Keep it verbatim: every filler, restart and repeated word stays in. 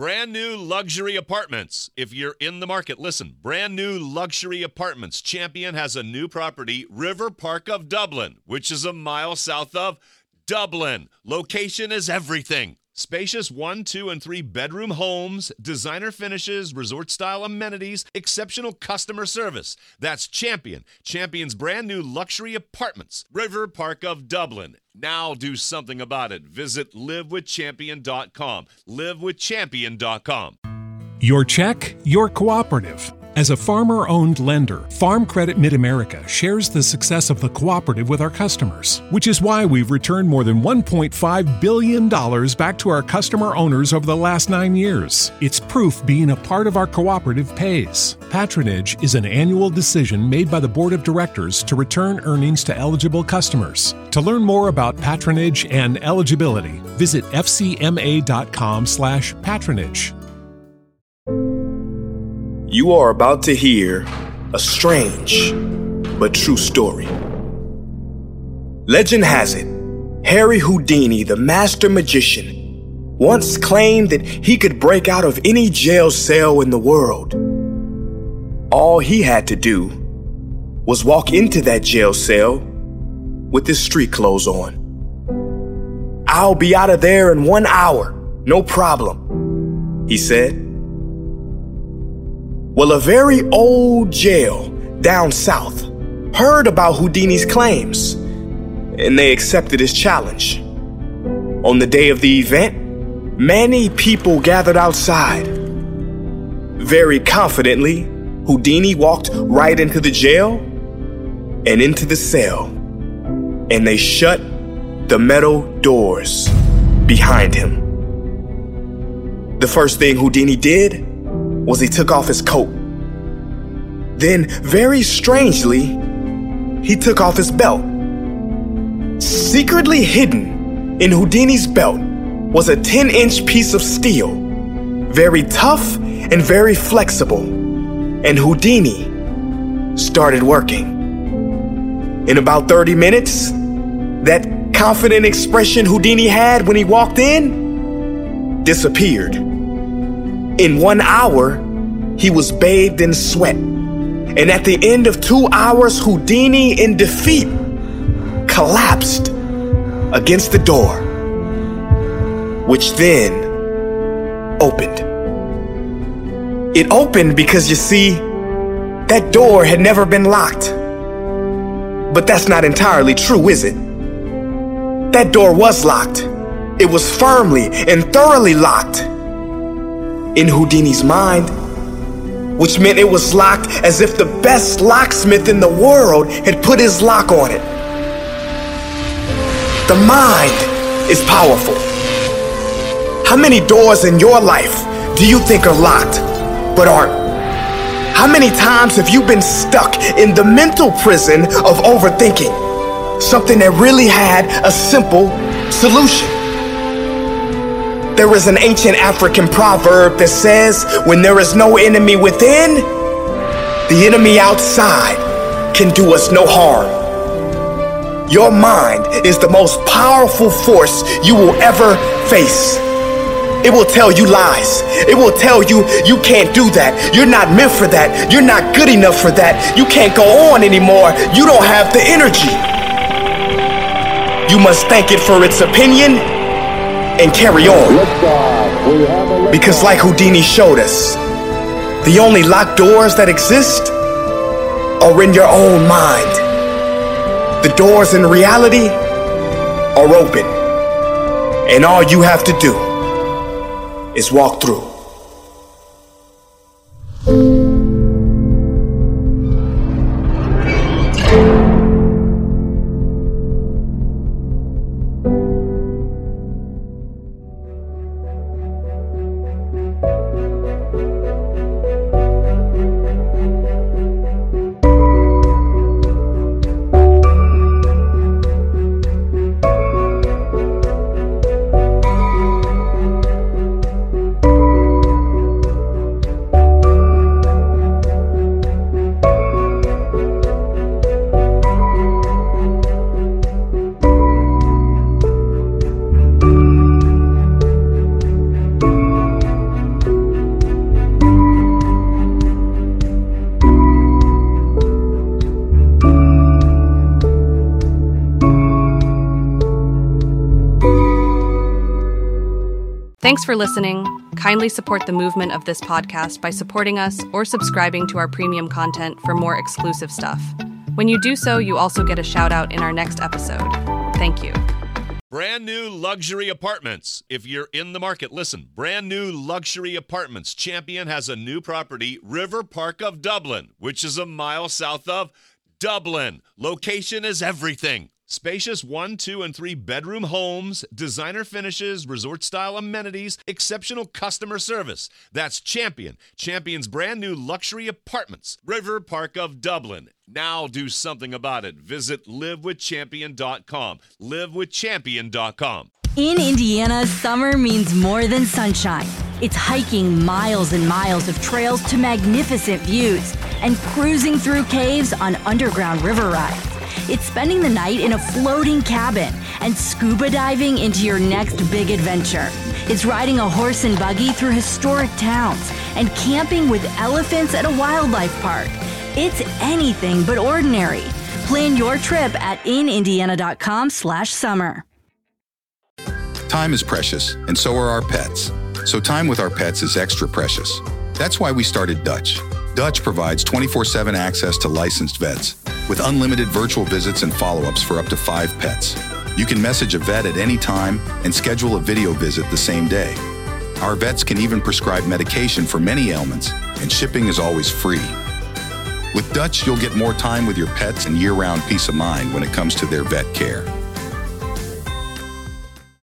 Brand new luxury apartments. If you're in the market, listen. Brand new luxury apartments. Champion has a new property, River Park of Dublin, which is a mile south of Dublin. Location is everything. Spacious one, two, and three bedroom homes, designer finishes, resort-style amenities, exceptional customer service. That's Champion. Champion's brand new luxury apartments, River Park of Dublin. Now do something about it. Visit live with champion dot com. live with champion dot com. Your check, your cooperative. As a farmer-owned lender, Farm Credit Mid-America shares the success of the cooperative with our customers, which is why we've returned more than one point five billion dollars back to our customer owners over the last nine years. It's proof being a part of our cooperative pays. Patronage is an annual decision made by the Board of Directors to return earnings to eligible customers. To learn more about patronage and eligibility, visit f c m a dot com slash patronage. You are about to hear a strange but true story. Legend has it, Harry Houdini, the master magician, once claimed that he could break out of any jail cell in the world. All he had to do was walk into that jail cell with his street clothes on. "I'll be out of there in one hour, no problem," he said. Well, a very old jail down south heard about Houdini's claims, and they accepted his challenge. On the day of the event, many people gathered outside. Very confidently, Houdini walked right into the jail and into the cell, and they shut the metal doors behind him. The first thing Houdini did was he took off his coat. Then, very strangely, he took off his belt. Secretly hidden in Houdini's belt was a ten-inch piece of steel, very tough and very flexible, and Houdini started working. In about thirty minutes, that confident expression Houdini had when he walked in disappeared. In one hour, he was bathed in sweat. And at the end of two hours, Houdini, in defeat, collapsed against the door, which then opened. It opened because, you see, that door had never been locked. But that's not entirely true, is it? That door was locked. It was firmly and thoroughly locked in Houdini's mind, which meant it was locked as if the best locksmith in the world had put his lock on it. The mind is powerful. How many doors in your life do you think are locked but aren't? How many times have you been stuck in the mental prison of overthinking something that really had a simple solution? There is an ancient African proverb that says, when there is no enemy within, the enemy outside can do us no harm. Your mind is the most powerful force you will ever face. It will tell you lies. It will tell you you can't do that. You're not meant for that. You're not good enough for that. You can't go on anymore. You don't have the energy. You must thank it for its opinion and carry on. Because like Houdini showed us, the only locked doors that exist are in your own mind. The doors in reality are open, and all you have to do is walk through. Thanks for listening. Kindly support the movement of this podcast by supporting us or subscribing to our premium content for more exclusive stuff. When you do so, you also get a shout out in our next episode. Thank you. Brand new luxury apartments. If you're in the market, listen. Brand new luxury apartments. Champion has a new property, River Park of Dublin, which is a mile south of Dublin. Location is everything. Spacious one, two, and three bedroom homes, designer finishes, resort-style amenities, exceptional customer service. That's Champion. Champion's brand new luxury apartments, River Park of Dublin. Now do something about it. Visit live with champion dot com. live with champion dot com. In Indiana, summer means more than sunshine. It's hiking miles and miles of trails to magnificent views and cruising through caves on underground river rides. It's spending the night in a floating cabin and scuba diving into your next big adventure. It's riding a horse and buggy through historic towns and camping with elephants at a wildlife park. It's anything but ordinary. Plan your trip at in indiana dot com slash summer. Time is precious, and so are our pets. So time with our pets is extra precious. That's why we started Dutch. Dutch provides twenty-four seven access to licensed vets with unlimited virtual visits and follow-ups for up to five pets. You can message a vet at any time and schedule a video visit the same day. Our vets can even prescribe medication for many ailments, and shipping is always free. With Dutch, you'll get more time with your pets and year-round peace of mind when it comes to their vet care.